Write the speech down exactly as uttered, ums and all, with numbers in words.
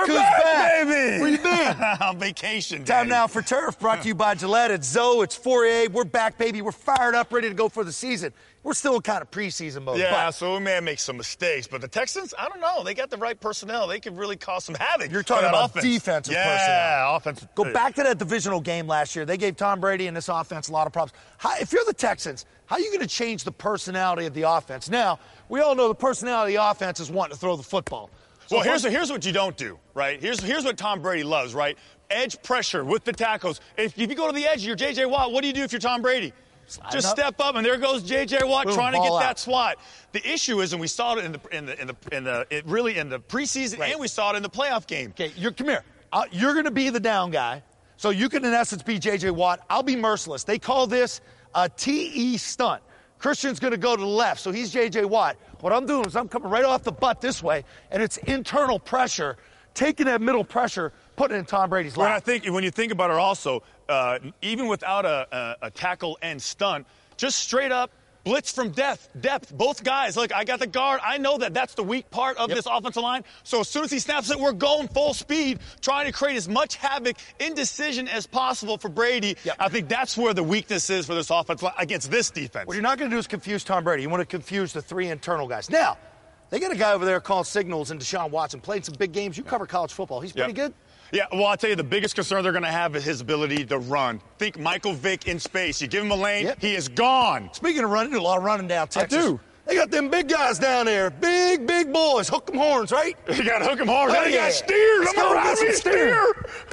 Look who's back, back. baby. Where you been? On vacation. Time Daddy. now for Turf, brought to you by Gillette. It's Zoe, it's Fourier. We're back, baby. We're fired up, ready to go for the season. We're still in kind of preseason mode. Yeah, but so we may make some mistakes, but the Texans, I don't know. They got the right personnel. They could really cause some havoc. You're talking for that about offense. defensive yeah, personnel. Yeah, offensive. Go back to that divisional game last year. They gave Tom Brady and this offense a lot of problems. How, if you're the Texans, how are you going to change the personality of the offense? Now, we all know the personality of the offense is wanting to throw the football. So well, here's, here's what you don't do, right? Here's, here's what Tom Brady loves, right? Edge pressure with the tackles. If, if you go to the edge, you're J J. Watt. What do you do if you're Tom Brady? Slide Just up. step up, and there goes J J. Watt Boom, trying to get ball that out. swat. The issue is, and we saw it in the in the in the, in the it really in the preseason, Right. and we saw it in the playoff game. Okay, you're, come here. Uh, you're going to be the down guy, so you can, in essence, be J J. Watt. I'll be merciless. They call this a T E stunt. Christian's going to go to the left, so he's J J. Watt. What I'm doing is I'm coming right off the butt this way, and it's internal pressure, taking that middle pressure, putting it in Tom Brady's Well, I lap. think when you think about it also, uh, even without a, a, a tackle and stunt, just straight up blitz from depth. Depth. Both guys. Look, I got the guard. I know that that's the weak part of Yep. this offensive line. So as soon as he snaps it, we're going full speed, trying to create as much havoc, indecision as possible for Brady. Yep. I think that's where the weakness is for this offense line against this defense. What you're not going to do is confuse Tom Brady. You want to confuse the three internal guys. Now, they got a guy over there called Signals and Deshaun Watson. Played some big games. You cover college football. He's pretty Yep. good. Yeah, well, I'll tell you, the biggest concern they're going to have is his ability to run. Think Michael Vick in space. You give him a lane, Yep. he is gone. Speaking of running, do a lot of running down Texas. do. They got them big guys down there. Big, big boys. Hook 'em horns, right? You got to hook him hard. Oh, You yeah. got steers. Let's I'm go going to get ride some me a steer. steer.